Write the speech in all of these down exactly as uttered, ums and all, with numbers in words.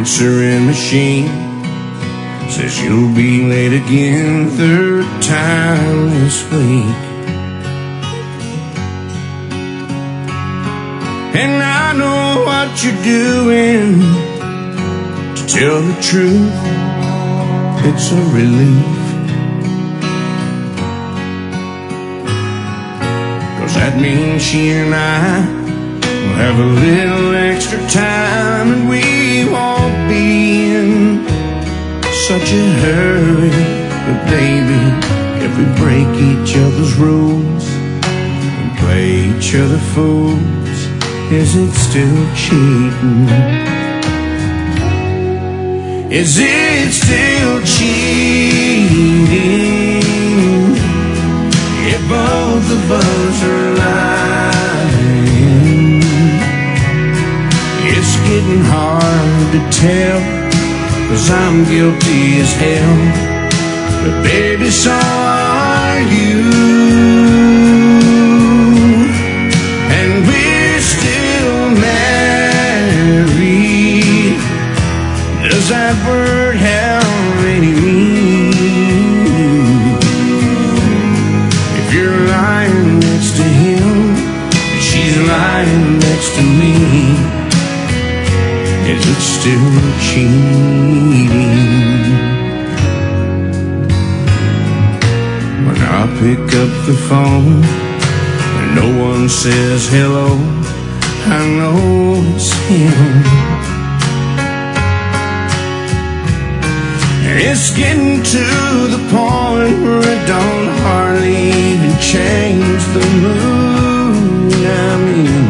answering machine says you'll be late again, third time this week. And I know what you're doing. To tell the truth, it's a relief, 'cause that means she and I will have a little extra time, and we won't be in such a hurry. But baby, if we break each other's rules and play each other fools, is it still cheating? Is it still cheating if both of us are lying? It's getting hard to tell, 'cause I'm guilty as hell, but baby, so are you. And we're still married. Does that word have any meaning? If you're lying next to him, and she's lying next to me, is it still cheating? When I pick up the phone and no one says hello, I know it's him. It's getting to the point where it don't hardly even change the mood I'm in.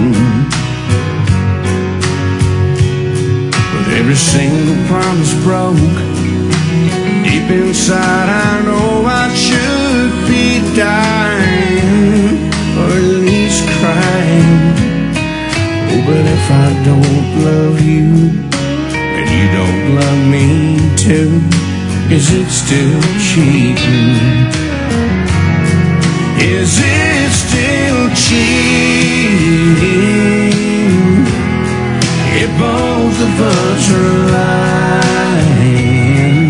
With every single promise broke, deep inside I know I should be dying, or at least crying. Oh, but if I don't love you, and you don't love me too, is it still cheating? Is it still cheating if both of us are lying?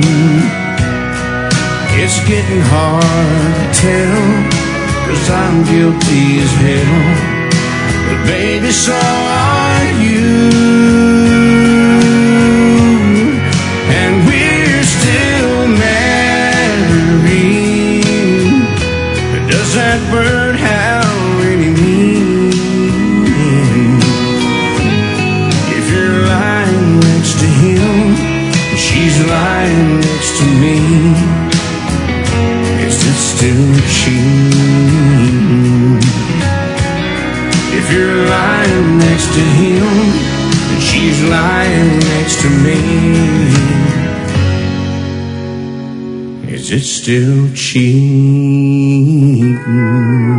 It's getting hard to tell, 'cause I'm guilty as hell, but baby, so are you. And we're still married. Does that word have any meaning? If you're lying next to him, and she's lying next to me, is it still cheating? If you're lying next to him, and she's lying next to me, is it still cheating?